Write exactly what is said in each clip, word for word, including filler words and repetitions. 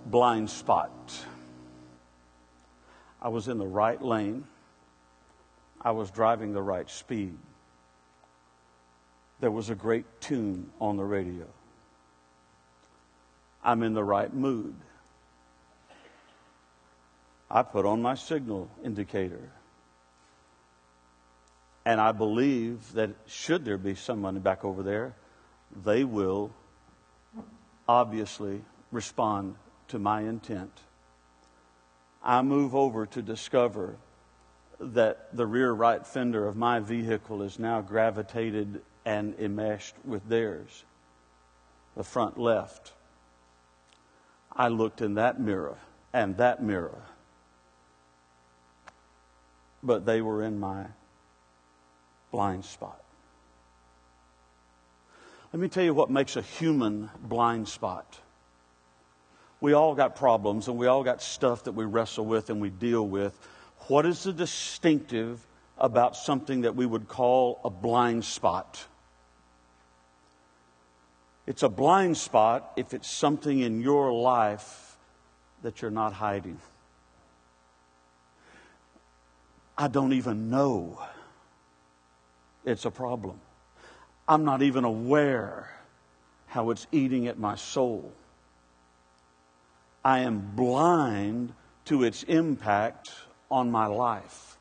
blind spot. I was in the right lane. I was driving the right speed. There was a great tune on the radio. I'm in the right mood. I put on my signal indicator. And I believe that should there be someone back over there, they will obviously respond to my intent. I move over to discover that the rear right fender of my vehicle is now gravitated and enmeshed with theirs, the front left. I looked in that mirror and that mirror, but they were in my blind spot. Let me tell you what makes a human blind spot. We all got problems and we all got stuff that we wrestle with and we deal with. What is the distinctive about something that we would call a blind spot? It's a blind spot if it's something in your life that you're not hiding. I don't even know it's a problem. I'm not even aware how it's eating at my soul. I am blind to its impact on my life.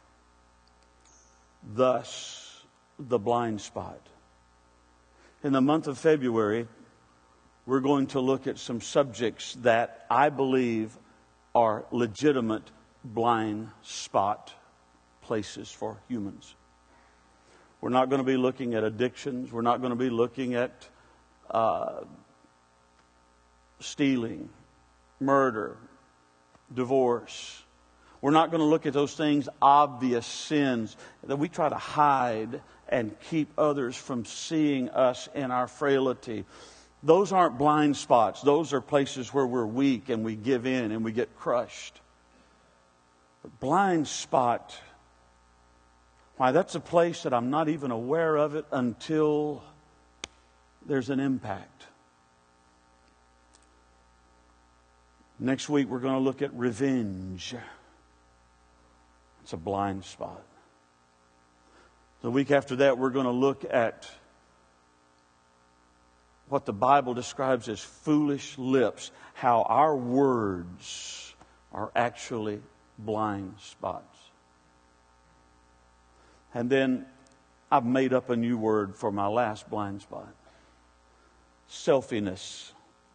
Thus, the blind spot. In the month of February, we're going to look at some subjects that I believe are legitimate blind spot places for humans. We're not going to be looking at addictions. We're not going to be looking at uh, stealing, murder, divorce. We're not going to look at those things, obvious sins that we try to hide and keep others from seeing us in our frailty. Those aren't blind spots. Those are places where we're weak and we give in and we get crushed. But blind spot, why, that's a place that I'm not even aware of it until there's an impact. Next week, we're going to look at revenge. It's a blind spot. The week after that, we're going to look at what the Bible describes as foolish lips, how our words are actually blind spots. And then I've made up a new word for my last blind spot. Selfiness.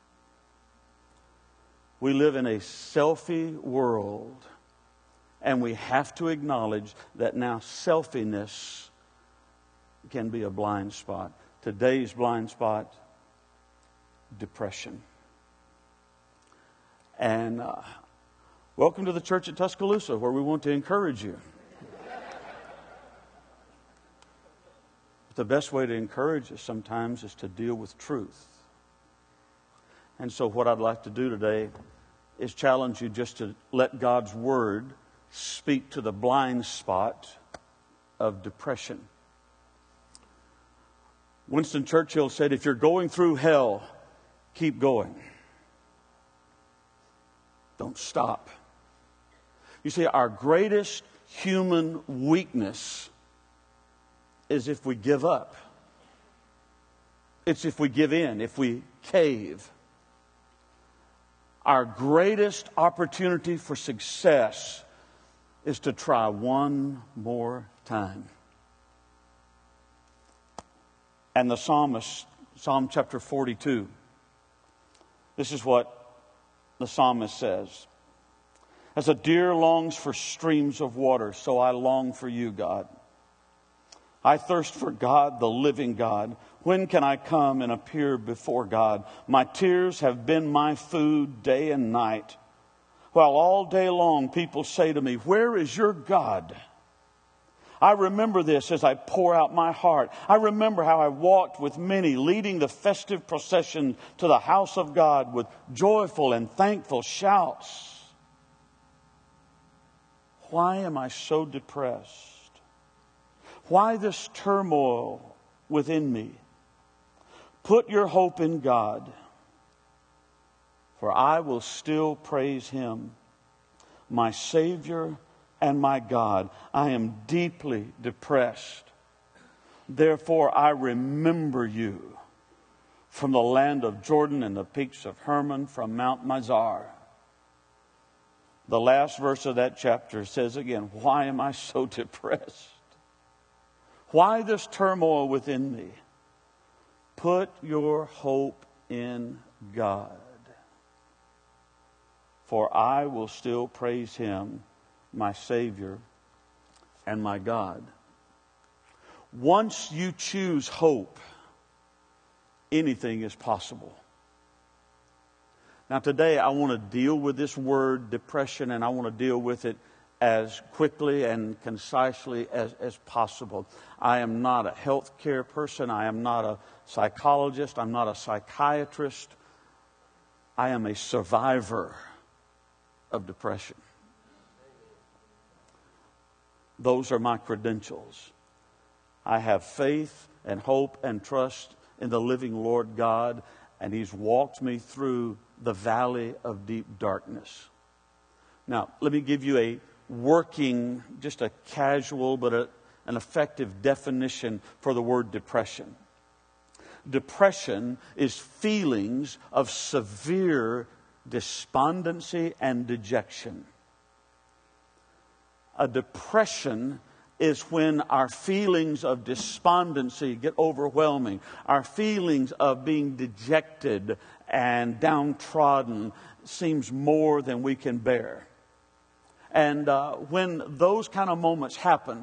We live in a selfie world, and we have to acknowledge that now selfiness can be a blind spot. Today's blind spot, depression. And uh, welcome to the church at Tuscaloosa, where we want to encourage you. The best way to encourage us sometimes is to deal with truth. And so what I'd like to do today is challenge you just to let God's Word speak to the blind spot of depression. Winston Churchill said, if you're going through hell, keep going. Don't stop. You see, our greatest human weakness is if we give up. It's if we give in, if we cave. Our greatest opportunity for success is to try one more time. And the psalmist, Psalm chapter forty-two, this is what the psalmist says. As a deer longs for streams of water, so I long for you, God. I thirst for God, the living God. When can I come and appear before God? My tears have been my food day and night, while all day long people say to me, where is your God? I remember this as I pour out my heart. I remember how I walked with many, leading the festive procession to the house of God with joyful and thankful shouts. Why am I so depressed? Why this turmoil within me? Put your hope in God. For I will still praise him, my Savior and my God. I am deeply depressed. Therefore I remember you from the land of Jordan and the peaks of Hermon, from Mount Mizar. The last verse of that chapter says again, why am I so depressed? Why this turmoil within me? Put your hope in God. For I will still praise him, my Savior and my God. Once you choose hope, anything is possible. Now today I want to deal with this word depression, and I want to deal with it as quickly and concisely as, as possible. I am not a healthcare person. I am not a psychologist. I'm not a psychiatrist. I am a survivor of depression. Those are my credentials. I have faith and hope and trust in the living Lord God, and he's walked me through the valley of deep darkness. Now, let me give you a working, just a casual but a, an effective definition for the word depression. Depression is feelings of severe despondency and dejection. A depression is when our feelings of despondency get overwhelming. Our feelings of being dejected and downtrodden seems more than we can bear. And uh, when those kind of moments happen,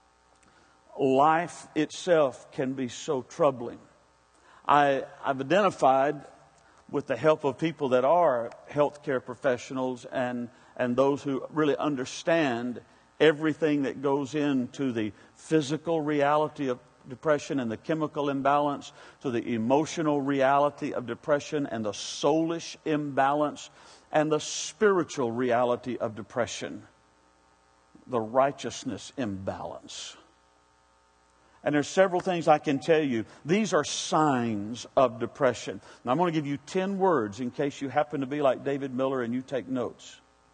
life itself can be so troubling. I, I've identified, with the help of people that are healthcare professionals and, and those who really understand everything that goes into the physical reality of depression and the chemical imbalance, to the emotional reality of depression and the soulish imbalance, and the spiritual reality of depression, the righteousness imbalance. And there's several things I can tell you. These are signs of depression. Now I'm going to give you ten words in case you happen to be like David Miller and you take notes.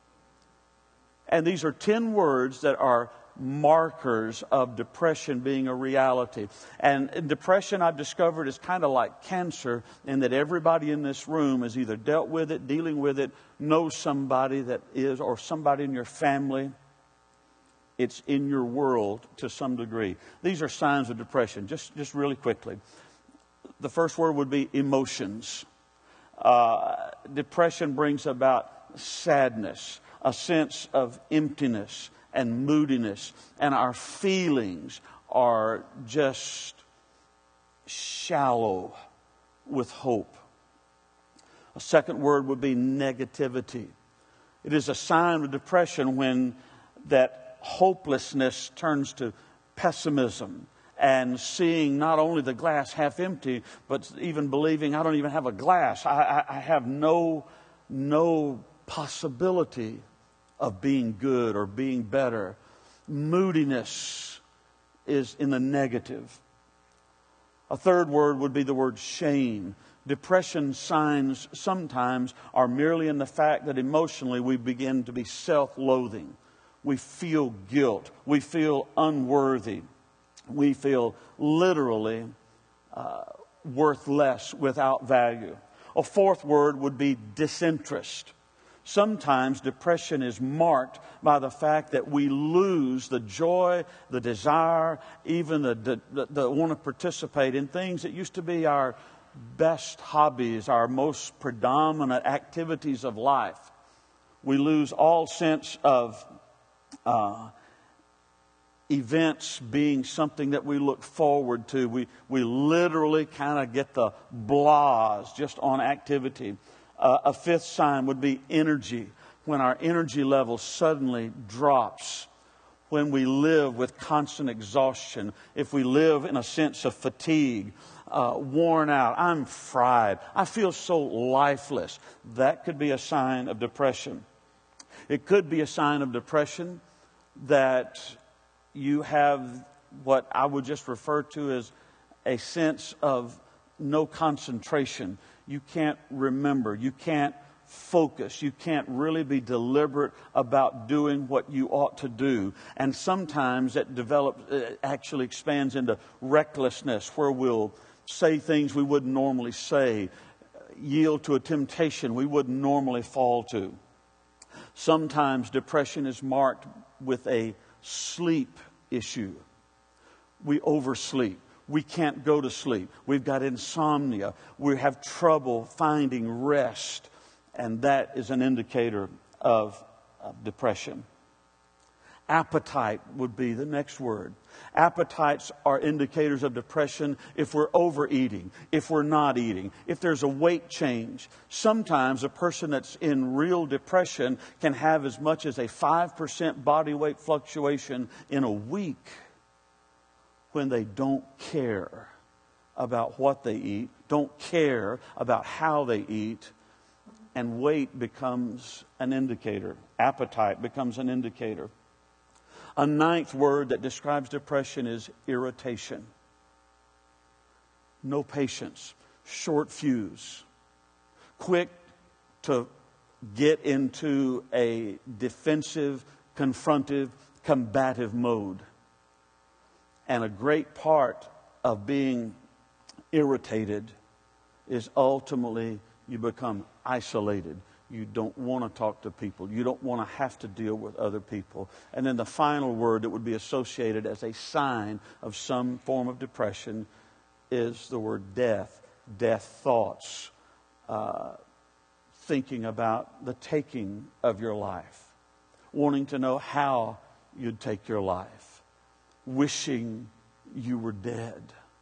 And these are ten words that are markers of depression being a reality. And depression, I've discovered, is kind of like cancer, in that everybody in this room has either dealt with it, dealing with it, knows somebody that is, or somebody in your family. It's in your world to some degree. These are signs of depression. Just, just really quickly. The first word would be emotions. Uh, depression brings about sadness, a sense of emptiness and moodiness, and our feelings are just shallow with hope. A second word would be negativity. It is a sign of depression when that hopelessness turns to pessimism, and seeing not only the glass half empty, but even believing I don't even have a glass. I, I, I have no, no possibility of being good or being better. Moodiness is in the negative. A third word would be the word shame. Depression signs sometimes are merely in the fact that emotionally we begin to be self-loathing. We feel guilt. We feel unworthy. We feel literally uh, worth less, without value. A fourth word would be disinterest. Sometimes depression is marked by the fact that we lose the joy, the desire, even the, the, the, the want to participate in things that used to be our best hobbies, our most predominant activities of life. We lose all sense of Uh, events being something that we look forward to. We, we literally kind of get the blahs just on activity. Uh, a fifth sign would be energy. When our energy level suddenly drops. When we live with constant exhaustion. If we live in a sense of fatigue, uh, worn out, I'm fried, I feel so lifeless. That could be a sign of depression. It could be a sign of depression that you have what I would just refer to as a sense of no concentration. You can't remember. You can't focus. You can't really be deliberate about doing what you ought to do. And sometimes it develops, it actually expands into recklessness, where we'll say things we wouldn't normally say, yield to a temptation we wouldn't normally fall to. Sometimes depression is marked with a sleep issue. We oversleep. We can't go to sleep. We've got insomnia. We have trouble finding rest. And that is an indicator of, of depression. Appetite would be the next word. Appetites are indicators of depression if we're overeating, if we're not eating, if there's a weight change. Sometimes a person that's in real depression can have as much as a five percent body weight fluctuation in a week when they don't care about what they eat, don't care about how they eat, and weight becomes an indicator. Appetite becomes an indicator. A ninth word that describes depression is irritation. No patience, short fuse, quick to get into a defensive, confrontive, combative mode. And a great part of being irritated is ultimately you become isolated. You don't want to talk to people. You don't want to have to deal with other people. And then the final word that would be associated as a sign of some form of depression is the word death. Death thoughts. Uh, thinking about the taking of your life. Wanting to know how you'd take your life. Wishing you were dead.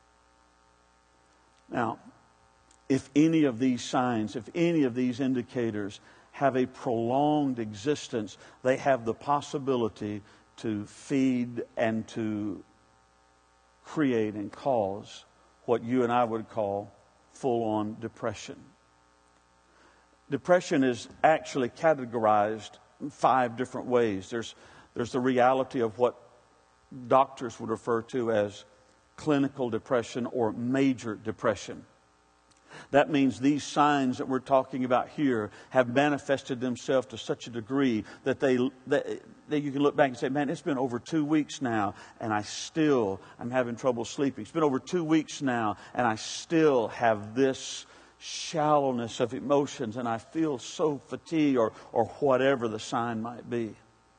Now, if any of these signs, if any of these indicators have a prolonged existence, they have the possibility to feed and to create and cause what you and I would call full-on depression. Depression is actually categorized in five different ways. There's, there's the reality of what doctors would refer to as clinical depression or major depression. That means these signs that we're talking about here have manifested themselves to such a degree that they that, that you can look back and say, man, it's been over two weeks now and I still am having trouble sleeping. It's been over two weeks now and I still have this shallowness of emotions and I feel so fatigued, or, or whatever the sign might be.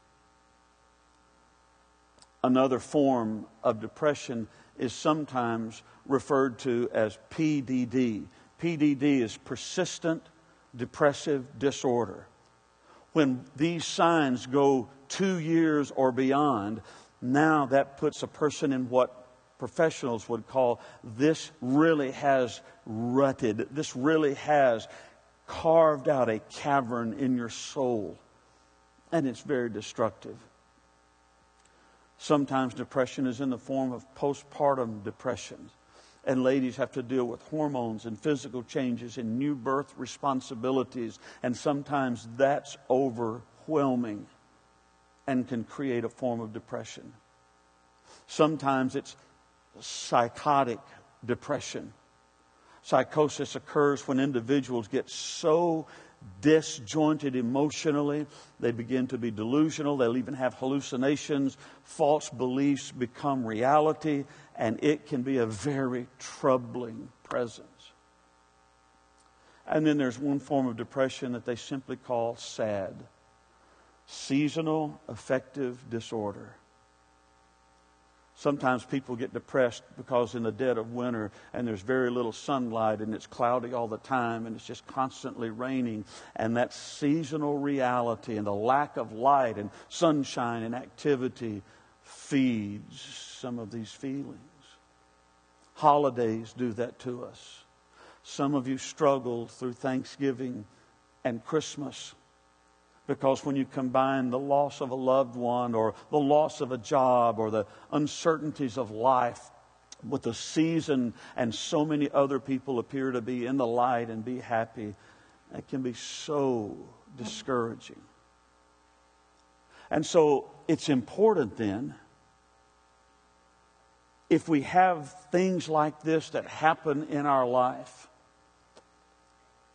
Another form of depression is sometimes referred to as P D D. P D D is persistent depressive disorder. When these signs go two years or beyond, now that puts a person in what professionals would call, this really has rutted, this really has carved out a cavern in your soul. And it's very destructive. Sometimes depression is in the form of postpartum depression. And ladies have to deal with hormones and physical changes and new birth responsibilities. And sometimes that's overwhelming and can create a form of depression. Sometimes it's psychotic depression. Psychosis occurs when individuals get so disjointed emotionally, they begin to be delusional, they'll even have hallucinations, false beliefs become reality, and it can be a very troubling presence. And then there's one form of depression that they simply call SAD, seasonal affective disorder. Sometimes people get depressed because in the dead of winter and there's very little sunlight and it's cloudy all the time and it's just constantly raining, and that seasonal reality and the lack of light and sunshine and activity feeds some of these feelings. Holidays do that to us. Some of you struggle through Thanksgiving and Christmas, because when you combine the loss of a loved one or the loss of a job or the uncertainties of life with the season, and so many other people appear to be in the light and be happy, it can be so discouraging. And so it's important then, if we have things like this that happen in our life,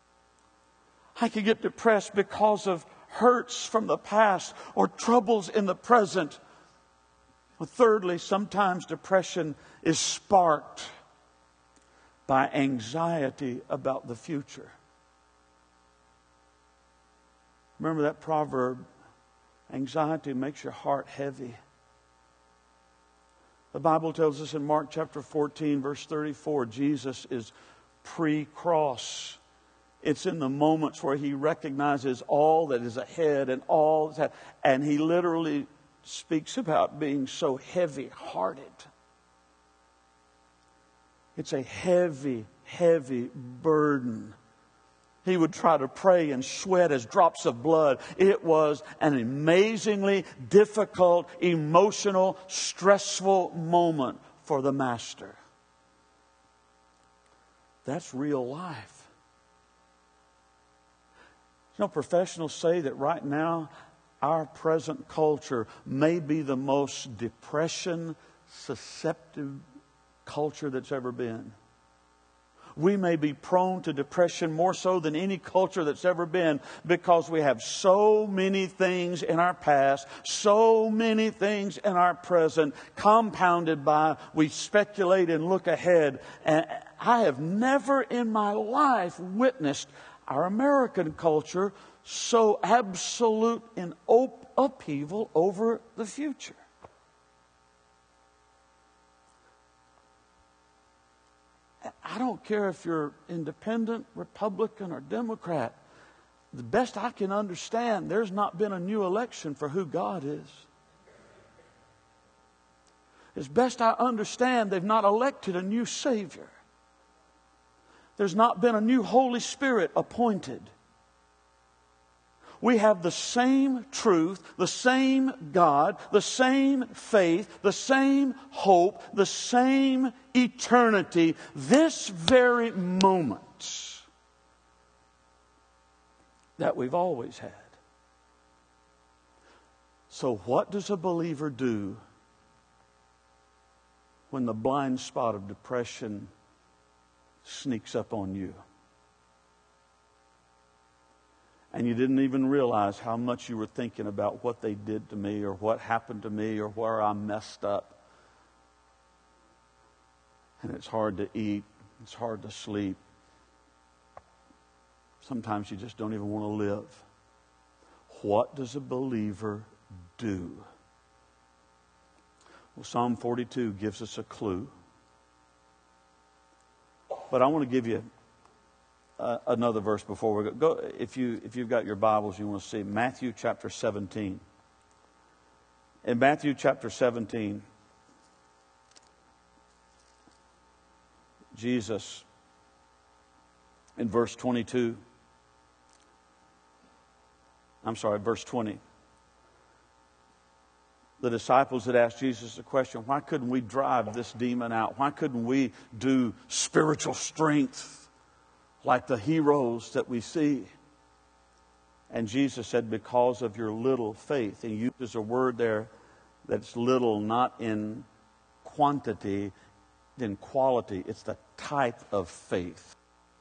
I can get depressed because of hurts from the past or troubles in the present. Well, thirdly, sometimes depression is sparked by anxiety about the future. Remember that proverb, anxiety makes your heart heavy. The Bible tells us in Mark chapter fourteen, verse thirty-four, Jesus is pre-cross. It's in the moments where he recognizes all that is ahead and all that's ahead. And he literally speaks about being so heavy-hearted. It's a heavy, heavy burden. He would try to pray and sweat as drops of blood. It was an amazingly difficult, emotional, stressful moment for the Master. That's real life. You know, professionals say that right now, our present culture may be the most depression-susceptible culture that's ever been. We may be prone to depression more so than any culture that's ever been because we have so many things in our past, so many things in our present, compounded by we speculate and look ahead. And I have never in my life witnessed our American culture so absolute in op- upheaval over the future. I don't care if you're independent, Republican, or Democrat. The best I can understand, there's not been a new election for who God is. As best I understand, they've not elected a new Savior. There's not been a new Holy Spirit appointed. We have the same truth, the same God, the same faith, the same hope, the same eternity, this very moment that we've always had. So what does a believer do when the blind spot of depression sneaks up on you? And you didn't even realize how much you were thinking about what they did to me or what happened to me or where I messed up. And it's hard to eat. It's hard to sleep. Sometimes you just don't even want to live. What does a believer do? Well, Psalm forty-two gives us a clue. But I want to give you uh, another verse before we go. go. If you if you've got your Bibles, you want to see Matthew chapter seventeen. In Matthew chapter seventeen, Jesus, in verse twenty-two, I'm sorry, verse twenty. The disciples had asked Jesus a question, why couldn't we drive this demon out? Why couldn't we do spiritual strength like the heroes that we see? And Jesus said, because of your little faith. And he uses a word there that's little, not in quantity, in quality. It's the type of faith.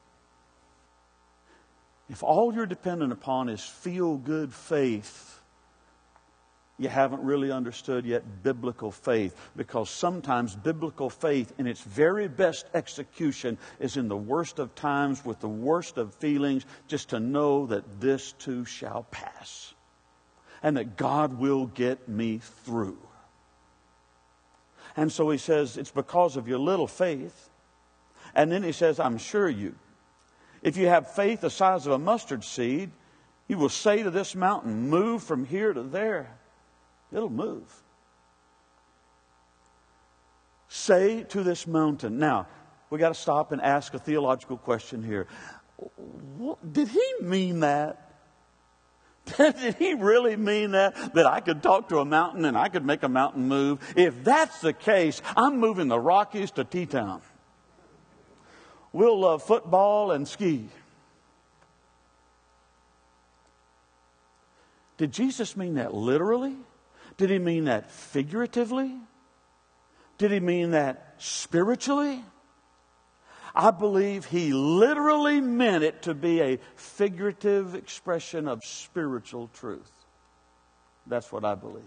If all you're dependent upon is feel-good faith, you haven't really understood yet biblical faith, because sometimes biblical faith in its very best execution is in the worst of times with the worst of feelings, just to know that this too shall pass and that God will get me through. And so he says, it's because of your little faith. And then he says, I'm sure you, if you have faith the size of a mustard seed, you will say to this mountain, move from here to there. It'll move. Say to this mountain. Now, we got to stop and ask a theological question here. Did he mean that? Did he really mean that? That I could talk to a mountain and I could make a mountain move? If that's the case, I'm moving the Rockies to T-Town. We'll love football and ski. Did Jesus mean that literally? Did he mean that figuratively? Did he mean that spiritually? I believe he literally meant it to be a figurative expression of spiritual truth. That's what I believe.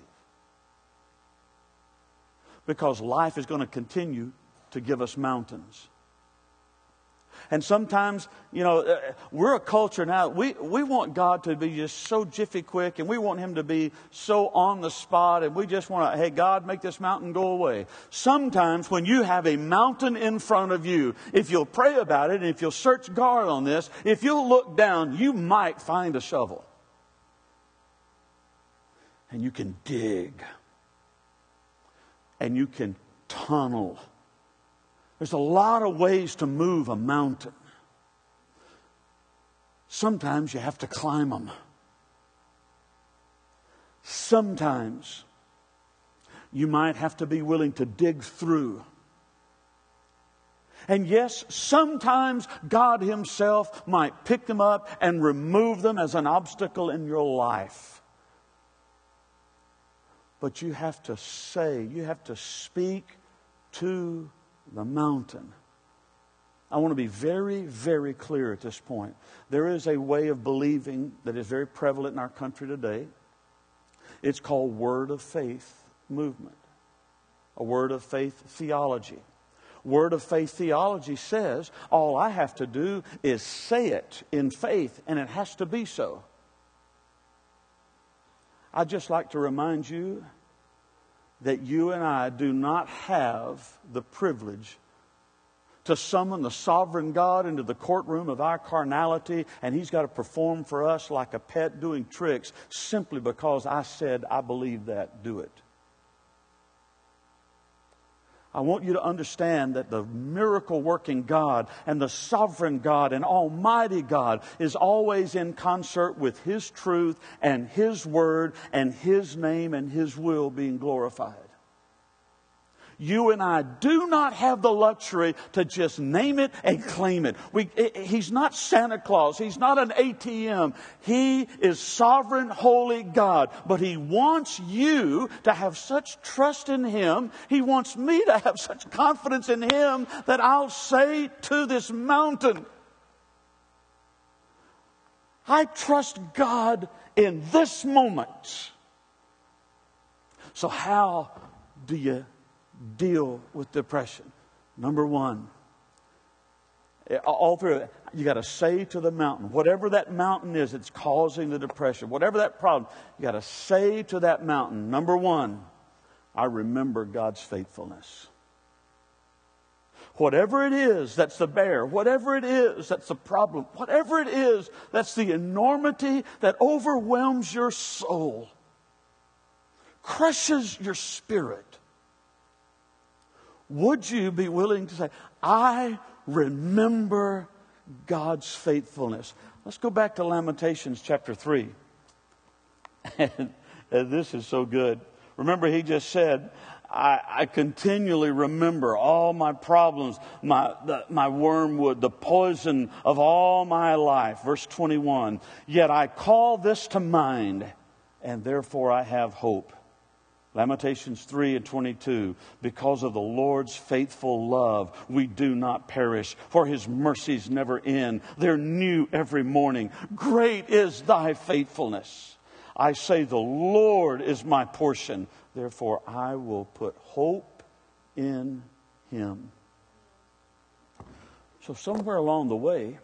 Because life is going to continue to give us mountains. And sometimes, you know, we're a culture now, we, we want God to be just so jiffy quick, and we want Him to be so on the spot, and we just want to, hey, God, make this mountain go away. Sometimes when you have a mountain in front of you, if you'll pray about it, and if you'll search God on this, if you'll look down, you might find a shovel. And you can dig. And you can tunnel. There's a lot of ways to move a mountain. Sometimes you have to climb them. Sometimes you might have to be willing to dig through. And yes, sometimes God Himself might pick them up and remove them as an obstacle in your life. But you have to say, you have to speak to the mountain. I want to be very, very clear at this point. There is a way of believing that is very prevalent in our country today. It's called word of faith movement. A word of faith theology. Word of faith theology says all I have to do is say it in faith, and it has to be so. I'd just like to remind you that you and I do not have the privilege to summon the sovereign God into the courtroom of our carnality, and He's got to perform for us like a pet doing tricks simply because I said I believe that. Do it. I want you to understand that the miracle-working God and the sovereign God and almighty God is always in concert with His truth and His word and His name and His will being glorified. You and I do not have the luxury to just name it and claim it. We, he's not Santa Claus. He's not an A T M. He is sovereign, holy God. But He wants you to have such trust in Him. He wants me to have such confidence in Him that I'll say to this mountain, I trust God in this moment. So how do you deal with depression? Number one, all through it, you got to say to the mountain, whatever that mountain is that's causing the depression, whatever that problem, you got to say to that mountain, number one, I remember God's faithfulness. Whatever it is that's the bear, whatever it is that's the problem, whatever it is that's the enormity that overwhelms your soul, crushes your spirit, would you be willing to say, I remember God's faithfulness? Let's go back to Lamentations chapter three. And, and this is so good. Remember, he just said, I, I continually remember all my problems, my, the, my wormwood, the poison of all my life. Verse twenty-one, yet I call this to mind, and therefore I have hope. Lamentations three and twenty-two, because of the Lord's faithful love, we do not perish, for His mercies never end. They're new every morning. Great is thy faithfulness. I say, the Lord is my portion. Therefore, I will put hope in Him. So somewhere along the way,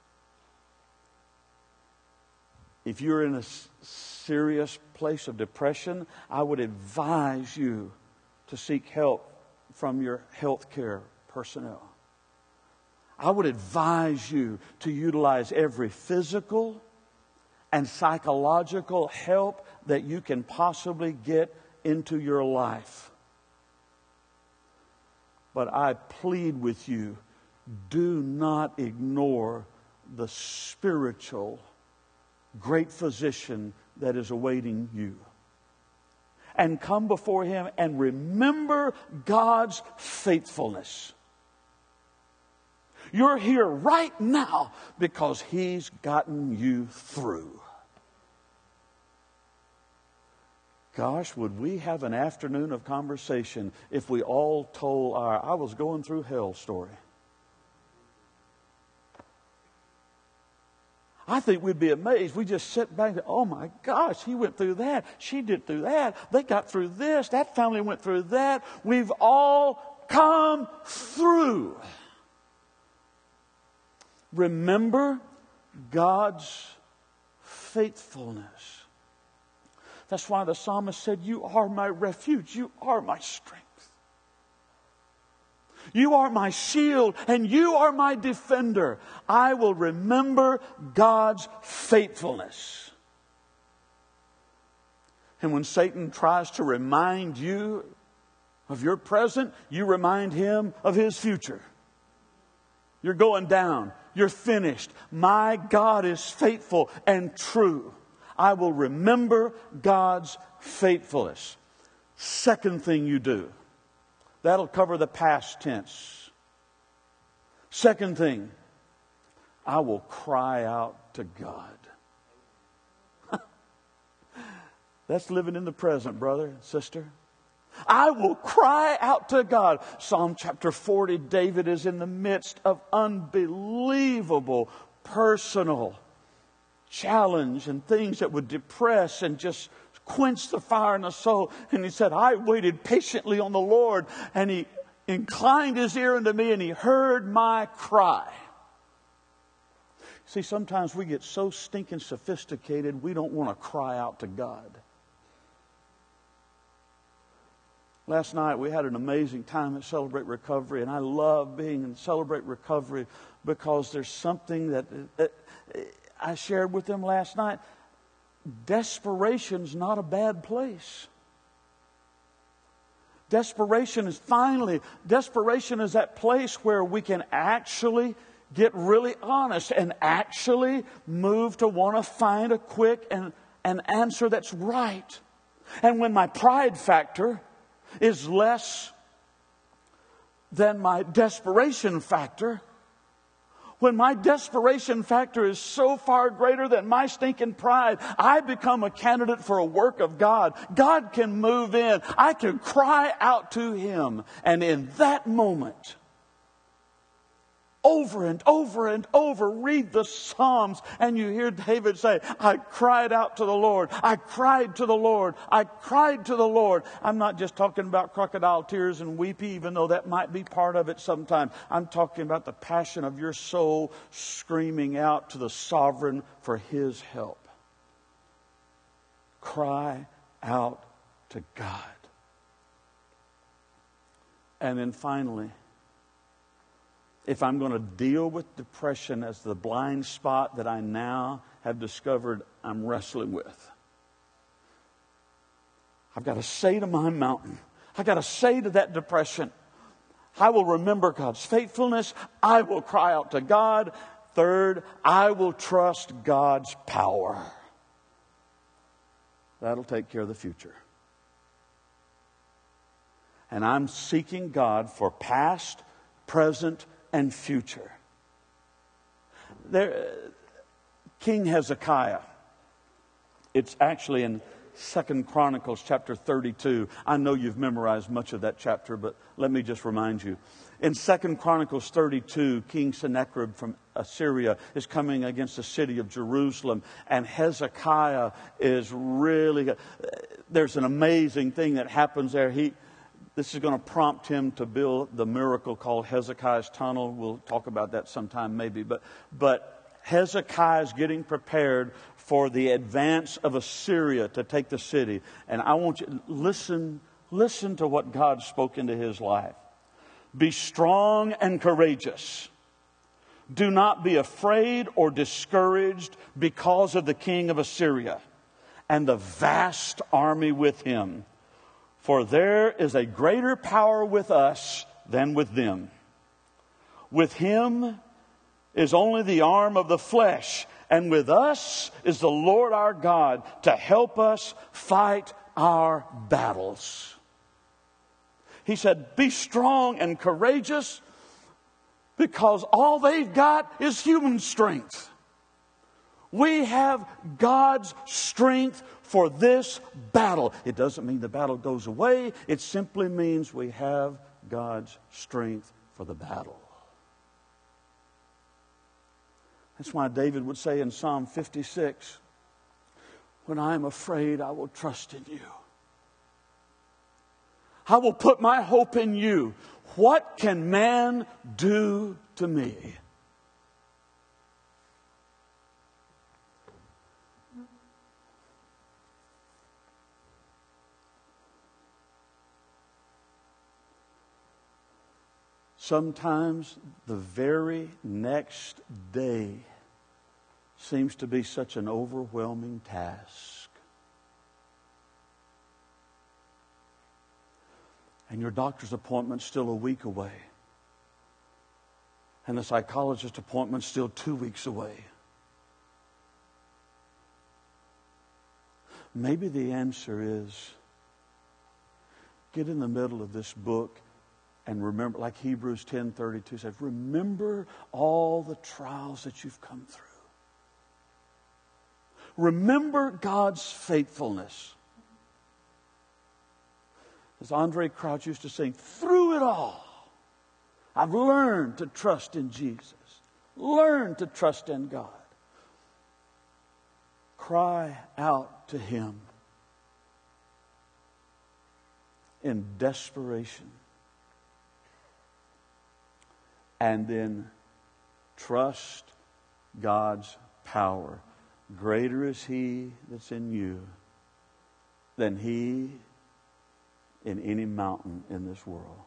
if you're in a serious place of depression, I would advise you to seek help from your health care personnel. I would advise you to utilize every physical and psychological help that you can possibly get into your life. But I plead with you, do not ignore the spiritual great physician that is awaiting you. And come before Him and remember God's faithfulness. You're here right now because He's gotten you through. Gosh, would we have an afternoon of conversation if we all told our I was going through hell story? I think we'd be amazed. We just sit back and, oh my gosh, he went through that. She did through that. They got through this. That family went through that. We've all come through. Remember God's faithfulness. That's why the psalmist said, you are my refuge. You are my strength. You are my shield and you are my defender. I will remember God's faithfulness. And when Satan tries to remind you of your present, you remind him of his future. You're going down. You're finished. My God is faithful and true. I will remember God's faithfulness. Second thing you do. That'll cover the past tense. Second thing, I will cry out to God. That's living in the present, brother and sister. I will cry out to God. Psalm chapter forty, David is in the midst of unbelievable personal challenge and things that would depress and just quench the fire in the soul. And he said, I waited patiently on the Lord, and he inclined his ear unto me, and he heard my cry. See, sometimes we get so stinking sophisticated, we don't want to cry out to God. Last night we had an amazing time at Celebrate Recovery, and I love being in Celebrate Recovery because there's something that, that I shared with them last night. Desperation's not a bad place. Desperation is finally, desperation is that place where we can actually get really honest and actually move to want to find a quick and an answer that's right. And when my pride factor is less than my desperation factor, when my desperation factor is so far greater than my stinking pride, I become a candidate for a work of God. God can move in. I can cry out to Him. And in that moment, over and over and over, read the Psalms, and you hear David say, I cried out to the Lord. I cried to the Lord. I cried to the Lord. I'm not just talking about crocodile tears and weepy, even though that might be part of it sometimes. I'm talking about the passion of your soul screaming out to the sovereign for His help. Cry out to God. And then finally, if I'm going to deal with depression as the blind spot that I now have discovered I'm wrestling with, I've got to say to my mountain, I've got to say to that depression, I will remember God's faithfulness. I will cry out to God. Third, I will trust God's power. That'll take care of the future. And I'm seeking God for past, present, and future. There, King Hezekiah, it's actually in Second Chronicles chapter thirty-two. I know you've memorized much of that chapter, but let me just remind you. In Second Chronicles thirty-two, King Sennacherib from Assyria is coming against the city of Jerusalem, and Hezekiah is really, there's an amazing thing that happens there. He This is going to prompt him to build the miracle called Hezekiah's Tunnel. We'll talk about that sometime maybe. But, but Hezekiah is getting prepared for the advance of Assyria to take the city. And I want you to listen, listen to what God spoke into his life. Be strong and courageous. Do not be afraid or discouraged because of the king of Assyria and the vast army with him. For there is a greater power with us than with them. With him is only the arm of the flesh, and with us is the Lord our God to help us fight our battles. He said, be strong and courageous, because all they've got is human strength. We have God's strength for this battle. It doesn't mean the battle goes away. It simply means we have God's strength for the battle. That's why David would say in Psalm fifty-six, when I am afraid, I will trust in you. I will put my hope in you. What can man do to me? Sometimes the very next day seems to be such an overwhelming task. And your doctor's appointment's still a week away. And the psychologist appointment's still two weeks away. Maybe the answer is get in the middle of this book and remember, like Hebrews ten thirty-two says, remember all the trials that you've come through. Remember God's faithfulness. As Andre Crouch used to sing, through it all, I've learned to trust in Jesus. Learn to trust in God. Cry out to Him in desperation. And then trust God's power. Greater is He that's in you than he in any mountain in this world.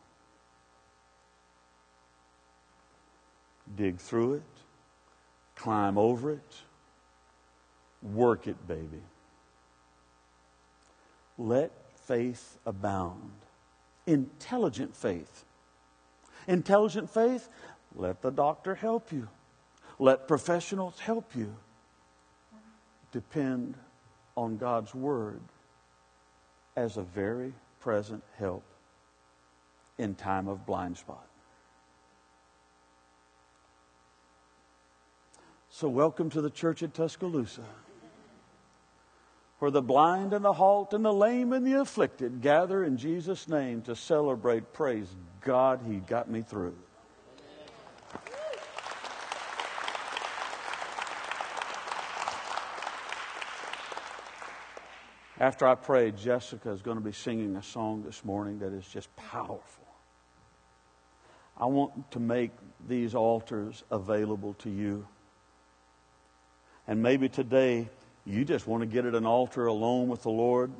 Dig through it. Climb over it. Work it, baby. Let faith abound. Intelligent faith. Intelligent faith, let the doctor help you. Let professionals help you. Depend on God's Word as a very present help in time of blind spot. So welcome to the church at Tuscaloosa, where the blind and the halt and the lame and the afflicted gather in Jesus' name to celebrate. Praise God, He got me through. After I pray, Jessica is going to be singing a song this morning that is just powerful. I want to make these altars available to you. And maybe today you just want to get at an altar alone with the Lord.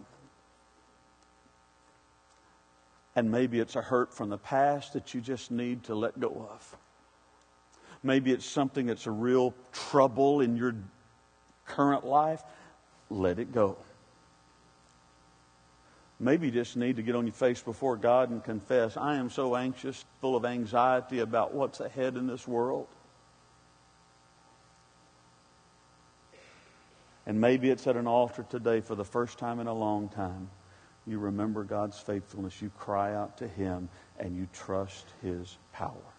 And maybe it's a hurt from the past that you just need to let go of. Maybe it's something that's a real trouble in your current life. Let it go. Maybe you just need to get on your face before God and confess, I am so anxious, full of anxiety about what's ahead in this world. And maybe it's at an altar today for the first time in a long time. You remember God's faithfulness. You cry out to Him and you trust His power.